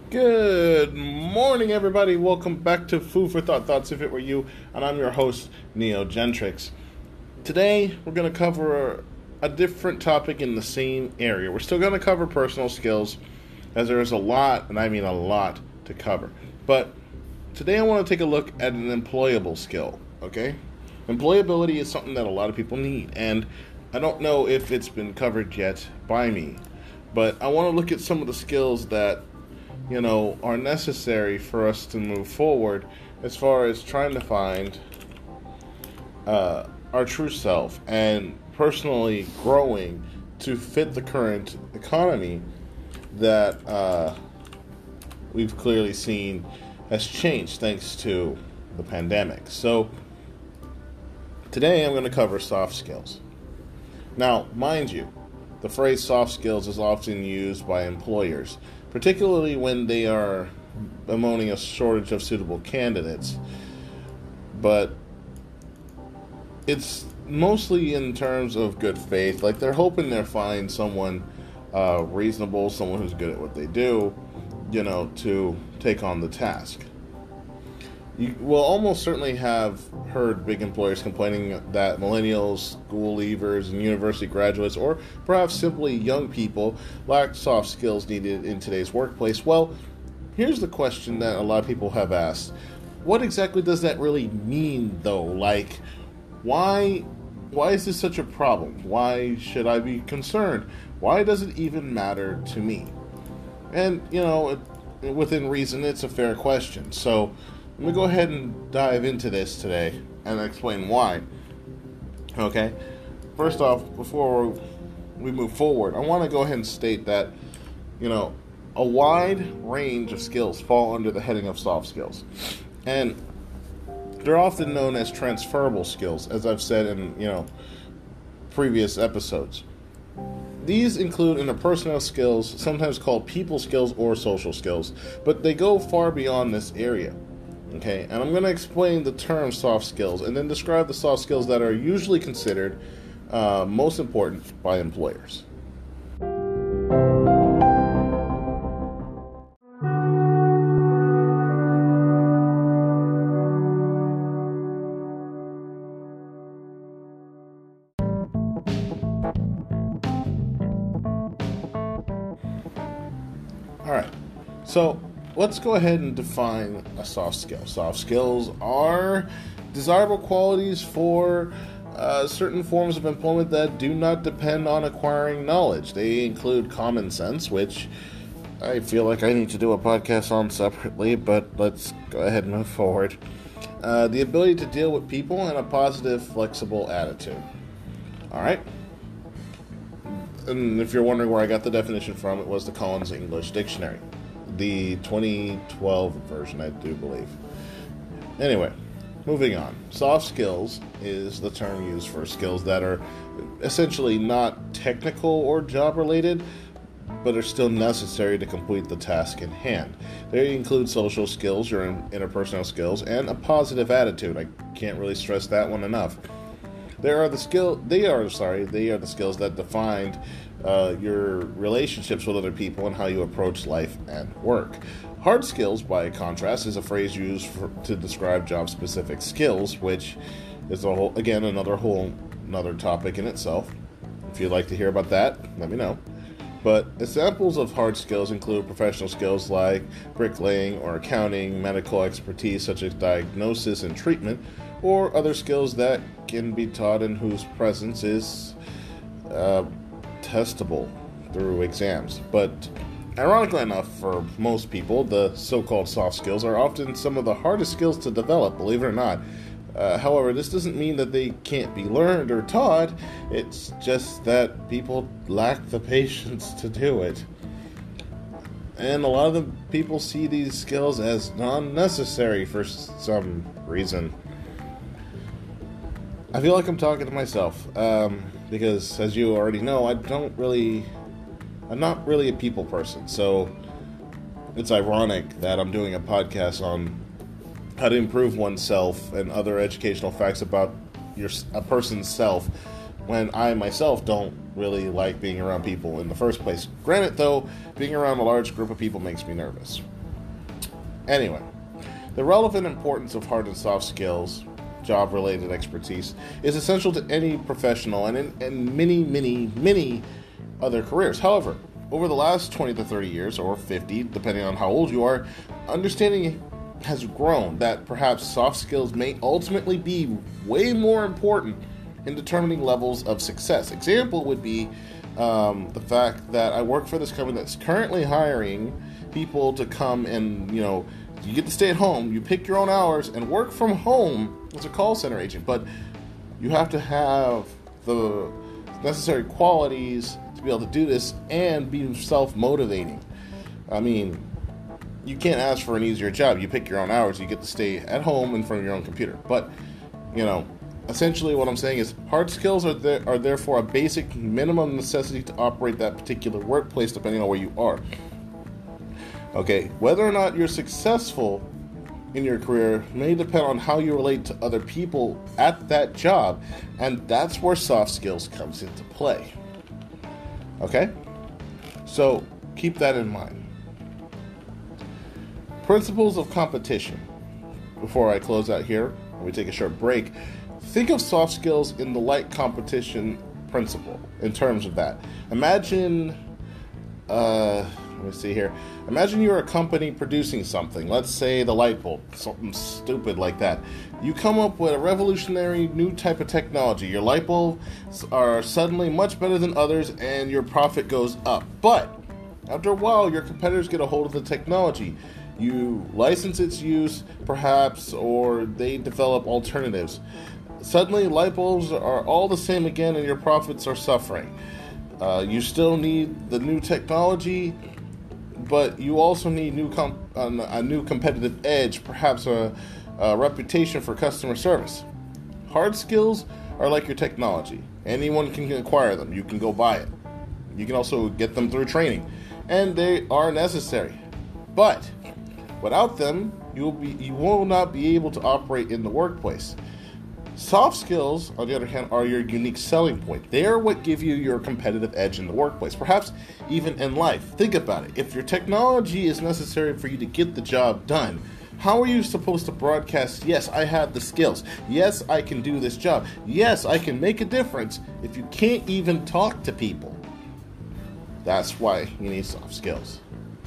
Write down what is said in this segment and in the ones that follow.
Good morning, everybody. Welcome back to Food for Thought, Thoughts If It Were You, and I'm your host, Neo Gentrix. Today, we're going to cover a different topic in the same area. We're still going to cover personal skills, as there is a lot, and I mean a lot, to cover. But today I want to take a look at an employable skill, okay? Employability is something that a lot of people need, and I don't know if it's been covered yet by me, but I want to look at some of the skills that are necessary for us to move forward as far as trying to find our true self and personally growing to fit the current economy that we've clearly seen has changed thanks to the pandemic. So today I'm going to cover soft skills. Now, mind you, the phrase soft skills is often used by employers, particularly when they are bemoaning a shortage of suitable candidates. But it's mostly in terms of good faith. Like, they're hoping they'll find someone reasonable, someone who's good at what they do, to take on the task. You will almost certainly have heard big employers complaining that millennials, school leavers, and university graduates, or perhaps simply young people, lack soft skills needed in today's workplace. Well, here's the question that a lot of people have asked. What exactly does that really mean, though? Like, why is this such a problem? Why should I be concerned? Why does it even matter to me? And, within reason, it's a fair question. So let me go ahead and dive into this today and explain why. Okay? First off, before we move forward, I want to go ahead and state that, a wide range of skills fall under the heading of soft skills. And they're often known as transferable skills, as I've said in, previous episodes. These include interpersonal skills, sometimes called people skills or social skills, but they go far beyond this area. Okay, and I'm going to explain the term soft skills and then describe the soft skills that are usually considered most important by employers. Alright, so let's go ahead and define a soft skill. Soft skills are desirable qualities for certain forms of employment that do not depend on acquiring knowledge. They include common sense, which I feel like I need to do a podcast on separately, but let's go ahead and move forward. The ability to deal with people and a positive, flexible attitude. Alright? And if you're wondering where I got the definition from, it was the Collins English Dictionary. The 2012 version, I do believe. Anyway, moving on. Soft skills is the term used for skills that are essentially not technical or job related, but are still necessary to complete the task in hand. They include social skills, your interpersonal skills, and a positive attitude. I can't really stress that one enough. They are the skills that define your relationships with other people and how you approach life and work. Hard skills, by contrast, is a phrase used to describe job-specific skills, which is another topic in itself. If you'd like to hear about that, let me know. But examples of hard skills include professional skills like bricklaying or accounting, medical expertise such as diagnosis and treatment, or other skills that can be taught and whose presence is testable through exams. But ironically enough, for most people, the so-called soft skills are often some of the hardest skills to develop, believe it or not. However, this doesn't mean that they can't be learned or taught. It's just that people lack the patience to do it. And a lot of the people see these skills as non-necessary for some reason. I feel like I'm talking to myself, because as you already know, I'm not really a people person, so it's ironic that I'm doing a podcast on how to improve oneself and other educational facts about a person's self when I myself don't really like being around people in the first place. Granted, though, being around a large group of people makes me nervous. Anyway, the relevant importance of hard and soft skills, job-related expertise, is essential to any professional and in many other careers. However, over the last 20 to 30 years, or 50, depending on how old you are, understanding has grown that perhaps soft skills may ultimately be way more important in determining levels of success. Example would be the fact that I work for this company that's currently hiring people to come and, you get to stay at home, you pick your own hours, and work from home as a call center agent. But you have to have the necessary qualities to be able to do this and be self-motivating. I mean, you can't ask for an easier job. You pick your own hours, you get to stay at home in front of your own computer. But, essentially what I'm saying is hard skills are therefore a basic minimum necessity to operate that particular workplace depending on where you are. Okay, whether or not you're successful in your career may depend on how you relate to other people at that job, and that's where soft skills comes into play. Okay? So keep that in mind. Principles of competition. Before I close out here, let me take a short break. Think of soft skills in the light competition principle in terms of that. Imagine, let me see here. Imagine you're a company producing something. Let's say the light bulb, something stupid like that. You come up with a revolutionary new type of technology. Your light bulbs are suddenly much better than others and your profit goes up. But after a while, your competitors get a hold of the technology. You license its use, perhaps, or they develop alternatives. Suddenly, light bulbs are all the same again and your profits are suffering. You still need the new technology, but you also need a new competitive edge, perhaps a reputation for customer service. Hard skills are like your technology. Anyone can acquire them. You can go buy it. You can also get them through training, and they are necessary. But without them, you will not be able to operate in the workplace. Soft skills, on the other hand, are your unique selling point. They are what give you your competitive edge in the workplace, perhaps even in life. Think about it. If your technology is necessary for you to get the job done, how are you supposed to broadcast, yes, I have the skills, yes, I can do this job, yes, I can make a difference, if you can't even talk to people? That's why you need soft skills.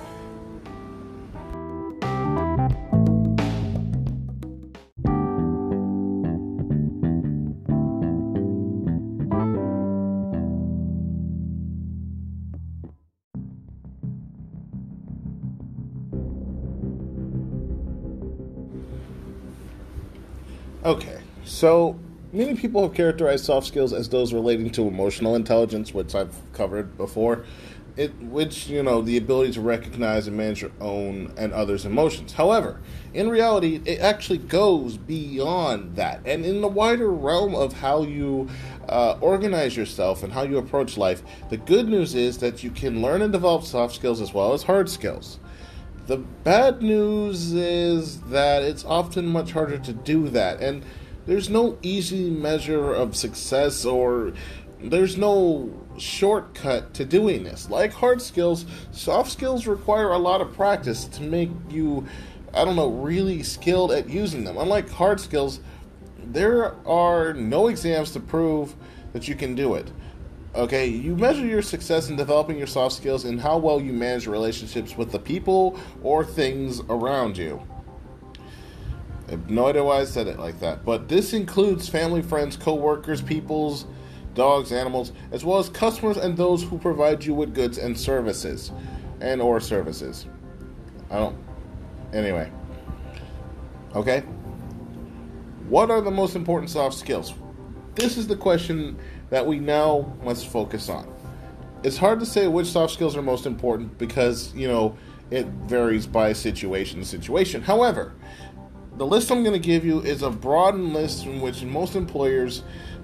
Okay, so many people have characterized soft skills as those relating to emotional intelligence, which I've covered before, the ability to recognize and manage your own and others' emotions. However, in reality, it actually goes beyond that. And in the wider realm of how you organize yourself and how you approach life, the good news is that you can learn and develop soft skills as well as hard skills. The bad news is that it's often much harder to do that, and there's no easy measure of success, or there's no shortcut to doing this. Like hard skills, soft skills require a lot of practice to make you, really skilled at using them. Unlike hard skills, there are no exams to prove that you can do it. Okay, you measure your success in developing your soft skills in how well you manage relationships with the people or things around you. I have no idea why I said it like that, but this includes family, friends, co-workers, peoples, dogs, animals, as well as customers and those who provide you with goods and services, or services. Anyway. Okay? What are the most important soft skills? This is the question that we now must focus on. It's hard to say which soft skills are most important because, it varies by situation to situation. However, the list I'm going to give you is a broadened list in which most employers,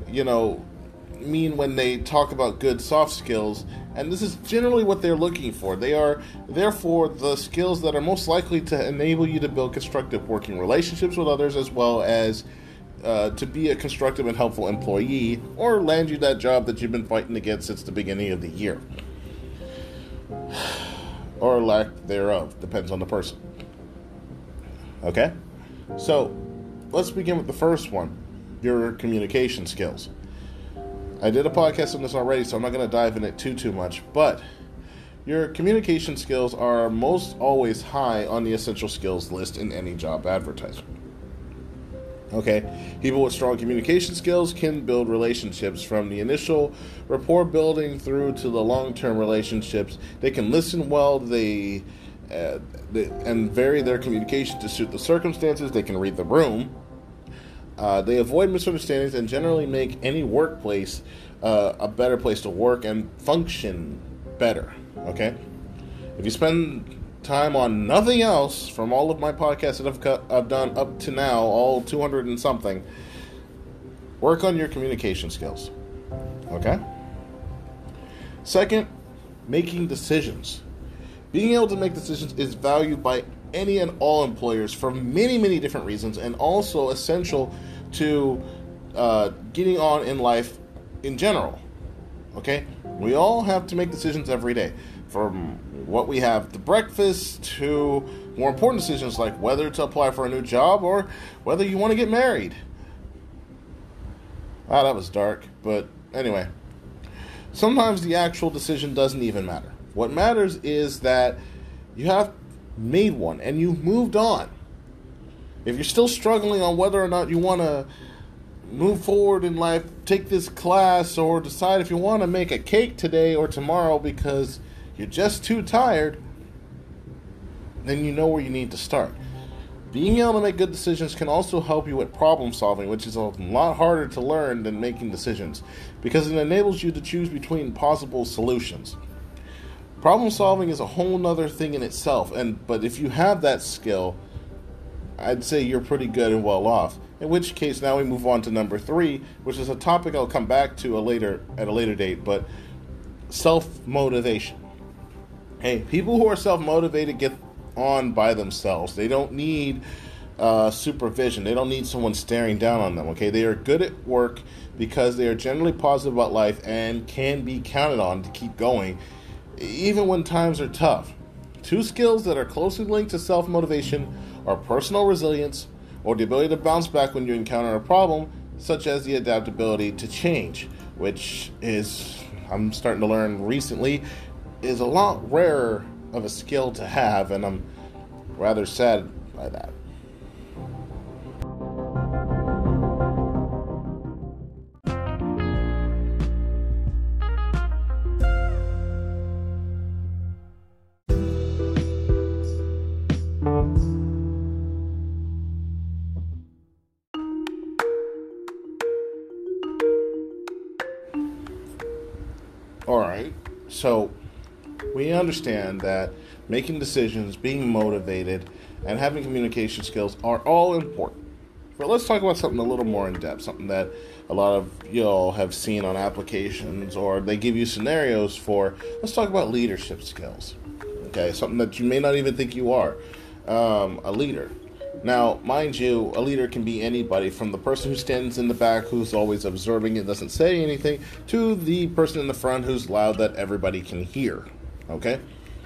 mean when they talk about good soft skills, and this is generally what they're looking for. They are, therefore, the skills that are most likely to enable you to build constructive working relationships with others, as well as to be a constructive and helpful employee, or land you that job that you've been fighting to get since the beginning of the year. Or lack thereof, depends on the person. Okay? So, let's begin with the first one, your communication skills. I did a podcast on this already, so I'm not going to dive in it too much, but your communication skills are most always high on the essential skills list in any job advertisement. Okay, people with strong communication skills can build relationships from the initial rapport building through to the long-term relationships. They can listen well, they and vary their communication to suit the circumstances. They can read the room. They avoid misunderstandings and generally make any workplace a better place to work and function better. Okay, if you spend time on nothing else from all of my podcasts that I've done up to now, all 200 and something, work on your communication skills. Okay? Second, making decisions. Being able to make decisions is valued by any and all employers for many different reasons, and also essential to getting on in life in general. Okay? We all have to make decisions every day. From what we have to breakfast to more important decisions like whether to apply for a new job or whether you want to get married. Wow, that was dark. But anyway, sometimes the actual decision doesn't even matter. What matters is that you have made one and you've moved on. If you're still struggling on whether or not you want to move forward in life, take this class, or decide if you want to make a cake today or tomorrow because you're just too tired, then you know where you need to start. Being able to make good decisions can also help you with problem solving, which is a lot harder to learn than making decisions, because it enables you to choose between possible solutions. Problem solving is a whole nother thing in itself, but if you have that skill, I'd say you're pretty good and well off. In which case, now we move on to number 3, which is a topic I'll come back to at a later date, but self-motivation. Hey, people who are self-motivated get on by themselves. They don't need supervision. They don't need someone staring down on them, okay? They are good at work because they are generally positive about life and can be counted on to keep going, even when times are tough. 2 skills that are closely linked to self-motivation are personal resilience, or the ability to bounce back when you encounter a problem, such as the adaptability to change, which is, I'm starting to learn recently, is a lot rarer of a skill to have, and I'm rather sad by that. Alright, so we understand that making decisions, being motivated, and having communication skills are all important. But let's talk about something a little more in depth, something that a lot of y'all have seen on applications or they give you scenarios for. Let's talk about leadership skills. Okay, something that you may not even think you are. A leader. Now, mind you, a leader can be anybody, from the person who stands in the back who's always observing and doesn't say anything, to the person in the front who's loud that everybody can hear. Okay?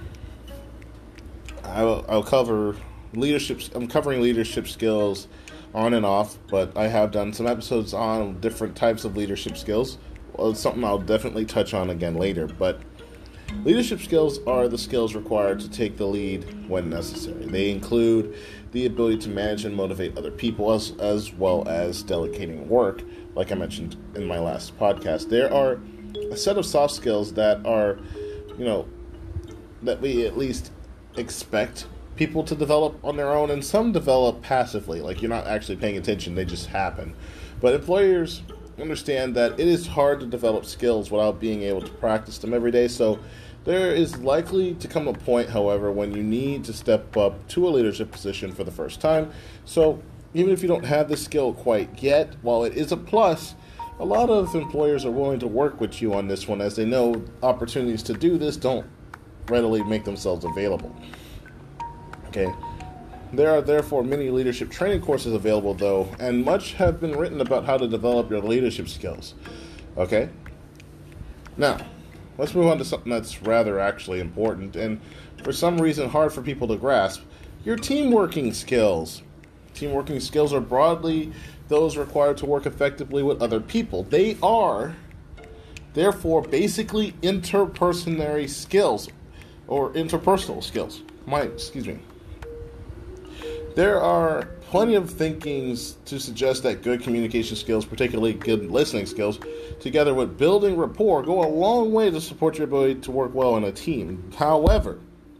I'll cover leadership. I'm covering leadership skills on and off, but I have done some episodes on different types of leadership skills. Well, it's something I'll definitely touch on again later, but leadership skills are the skills required to take the lead when necessary. They include the ability to manage and motivate other people, as well as delegating work, like I mentioned in my last podcast. There are a set of soft skills that are, that we at least expect people to develop on their own, and some develop passively, like you're not actually paying attention, they just happen. But employers understand that it is hard to develop skills without being able to practice them every day, so there is likely to come a point, however, when you need to step up to a leadership position for the first time. So even if you don't have the skill quite yet, while it is a plus, a lot of employers are willing to work with you on this one, as they know opportunities to do this don't readily make themselves available. Okay. There are therefore many leadership training courses available, though, and much have been written about how to develop your leadership skills. Okay? Now, let's move on to something that's rather important, and for some reason hard for people to grasp: your team working skills. Team working skills are broadly those required to work effectively with other people. They are, therefore, basically interpersonal skills or interpersonal skills. Excuse me. There are plenty of thinkings to suggest that good communication skills, particularly good listening skills, together with building rapport, go a long way to support your ability to work well in a team. However,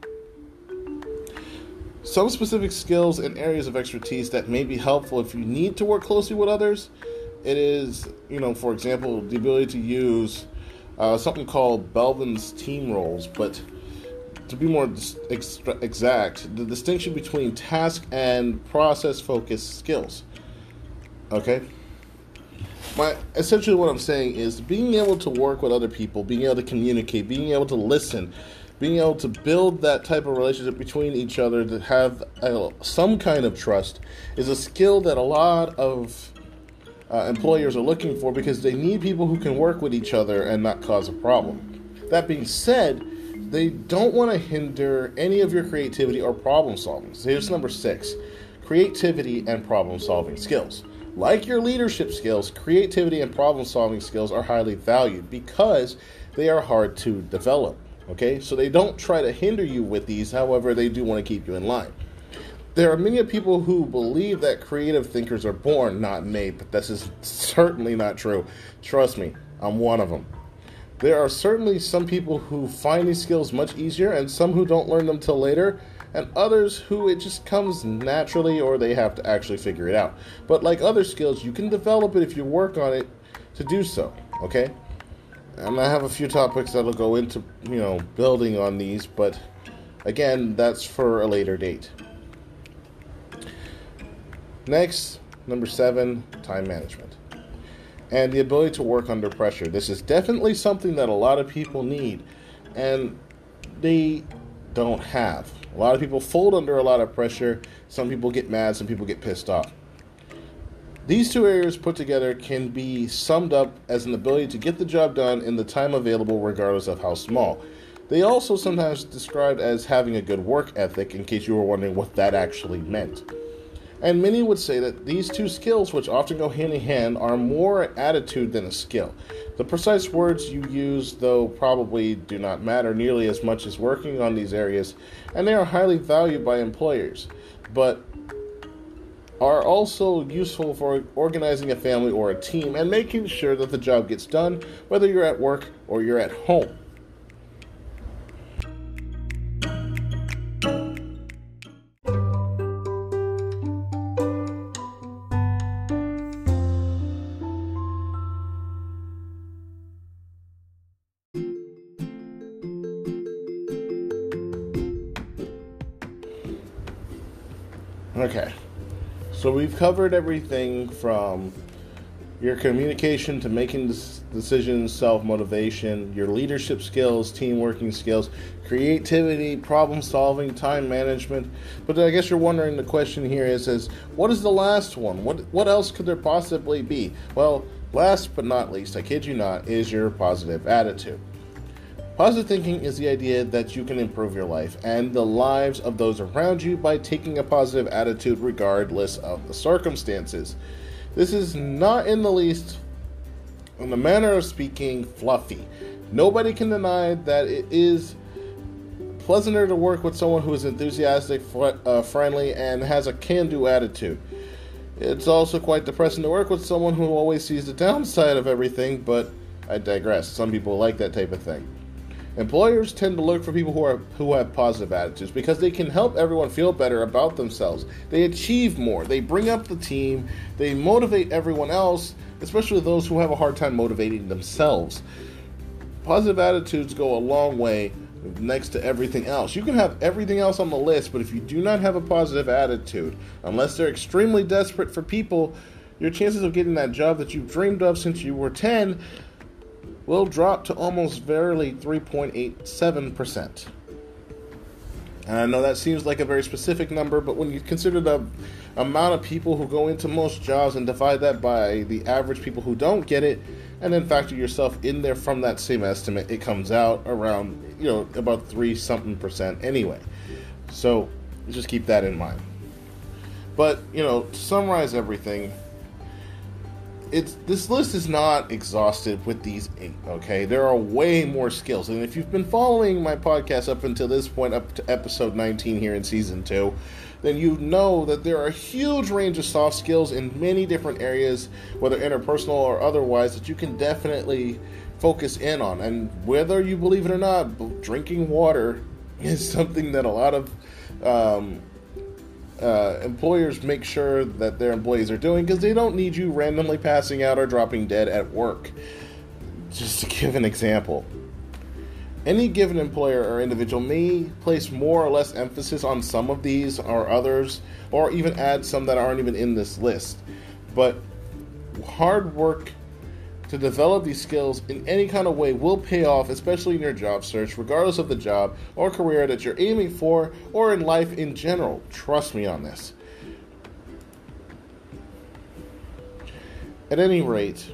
some specific skills and areas of expertise that may be helpful if you need to work closely with others, it is, for example, the ability to use something called Belvin's team roles, but to be more exact, the distinction between task and process-focused skills. Okay? Essentially what I'm saying is being able to work with other people, being able to communicate, being able to listen, being able to build that type of relationship between each other that have some kind of trust is a skill that a lot of employers are looking for because they need people who can work with each other and not cause a problem. That being said, they don't want to hinder any of your creativity or problem solving. So here's number 6, creativity and problem solving skills. Like your leadership skills, creativity and problem solving skills are highly valued because they are hard to develop. Okay, so they don't try to hinder you with these, however, they do want to keep you in line. There are many people who believe that creative thinkers are born, not made, but this is certainly not true. Trust me, I'm one of them. There are certainly some people who find these skills much easier and some who don't learn them till later, and others who it just comes naturally or they have to actually figure it out. But like other skills, you can develop it if you work on it to do so, okay? And I have a few topics that'll go into, building on these, but again, that's for a later date. Next, number 7, time management. And the ability to work under pressure. This is definitely something that a lot of people need, and they don't have. A lot of people fold under a lot of pressure. Some people get mad, some people get pissed off. These two areas put together can be summed up as an ability to get the job done in the time available regardless of how small. They also sometimes described as having a good work ethic, in case you were wondering what that actually meant. And many would say that these two skills, which often go hand in hand, are more an attitude than a skill. The precise words you use, though, probably do not matter nearly as much as working on these areas, and they are highly valued by employers, but are also useful for organizing a family or a team and making sure that the job gets done, whether you're at work or you're at home. Okay, so we've covered everything from your communication to making decisions, self-motivation, your leadership skills, team working skills, creativity, problem solving, time management. But I guess you're wondering, the question here is what is the last one? What else could there possibly be? Well, last but not least, I kid you not, is your positive attitude. Positive thinking is the idea that you can improve your life and the lives of those around you by taking a positive attitude regardless of the circumstances. This is not in the least, in the manner of speaking, fluffy. Nobody can deny that it is pleasanter to work with someone who is enthusiastic, friendly, and has a can-do attitude. It's also quite depressing to work with someone who always sees the downside of everything, but I digress. Some people like that type of thing. Employers tend to look for people who have positive attitudes because they can help everyone feel better about themselves. They achieve more. They bring up the team. They motivate everyone else, especially those who have a hard time motivating themselves. Positive attitudes go a long way next to everything else. You can have everything else on the list, but if you do not have a positive attitude, unless they're extremely desperate for people, your chances of getting that job that you've dreamed of since you were 10 will drop to almost verily 3.87%. And I know that seems like a very specific number, but when you consider the amount of people who go into most jobs and divide that by the average people who don't get it, and then factor yourself in there from that same estimate, it comes out around, about 3-something% anyway. So just keep that in mind. But, to summarize everything, this list is not exhausted with these 8, okay? There are way more skills. And if you've been following my podcast up until this point, up to episode 19 here in season 2, then you know that there are a huge range of soft skills in many different areas, whether interpersonal or otherwise, that you can definitely focus in on. And whether you believe it or not, drinking water is something that a lot of employers make sure that their employees are doing, because they don't need you randomly passing out or dropping dead at work. Just to give an example, any given employer or individual may place more or less emphasis on some of these or others, or even add some that aren't even in this list. But hard work to develop these skills in any kind of way will pay off, especially in your job search, regardless of the job or career that you're aiming for, or in life in general. Trust me on this. At any rate,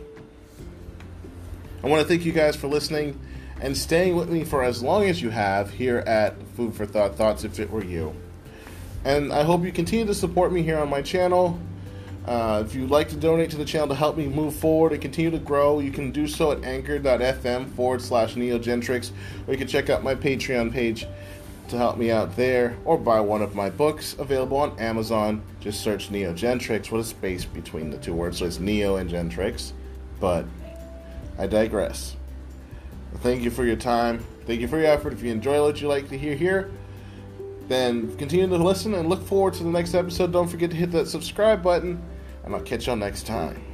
I want to thank you guys for listening and staying with me for as long as you have here at Food for Thought, Thoughts If It Were You. And I hope you continue to support me here on my channel. If you'd like to donate to the channel to help me move forward and continue to grow, you can do so at anchor.fm/NeoGentrix, or you can check out my Patreon page to help me out there, or buy one of my books available on Amazon. Just search NeoGentrix with a space between the two words, so it's Neo and Gentrix. But I digress. Thank you for your time. Thank you for your effort. If you enjoy what you like to hear here, then continue to listen and look forward to the next episode. Don't forget to hit that subscribe button, and I'll catch y'all next time.